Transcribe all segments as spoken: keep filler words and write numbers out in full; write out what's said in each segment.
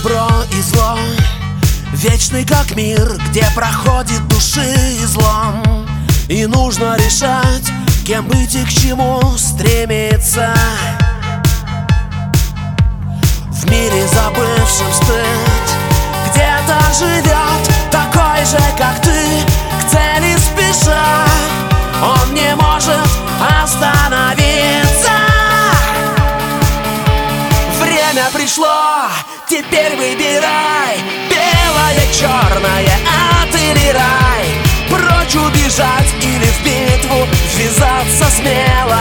добро и зло, вечный как мир, где проходит души излом. И нужно решать, кем быть и к чему стремиться. В мире, забывшем стыд, где-то живет такой же, как ты, к цели спеша. Он не может остановиться. Время пришло, теперь выбирай: белое, черное, ад или рай. Прочь убежать или в битву ввязаться смело.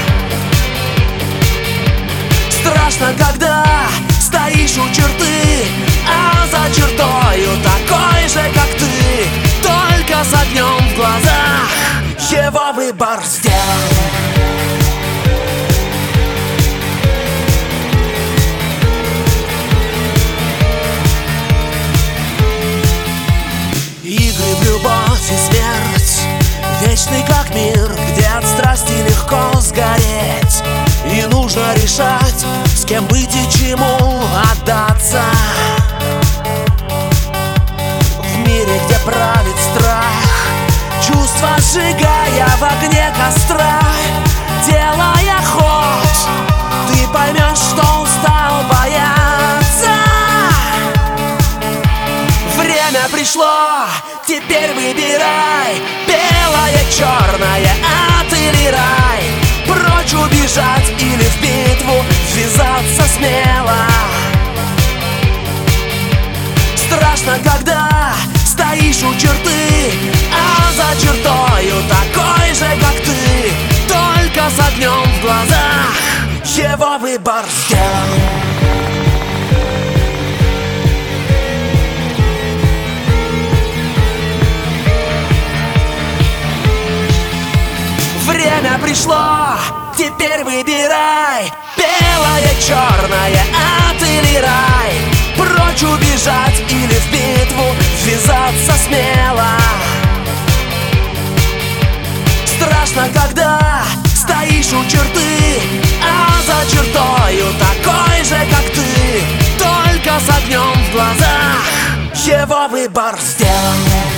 Страшно, когда стоишь у черты, а за чертою такой же, как ты, только с огнем в глазах. Его выбор сделан. Игры в любовь и смерть, вечный как мир, где от страсти легко сгореть. И нужно решать, с кем быть и чему отдаться. В мире, где правит страх, чувства сжигая в огне костра, делая ход, ты поймешь, что устал бояться. Время пришло, теперь выбирай: белое, черное, ад или рай. Прочь убежать или в битву ввязаться смело. Страшно, когда стоишь у черты, а за чертою такой же, как ты, только с огнем в глазах. Его выбор сделан. Время пришло, теперь выбирай: белое, черное, ад или рай. Прочь убежать или в битву ввязаться смело. Страшно, когда стоишь у черты, а за чертою такой же, как ты, только с огнем в глазах. Его выбор сделан.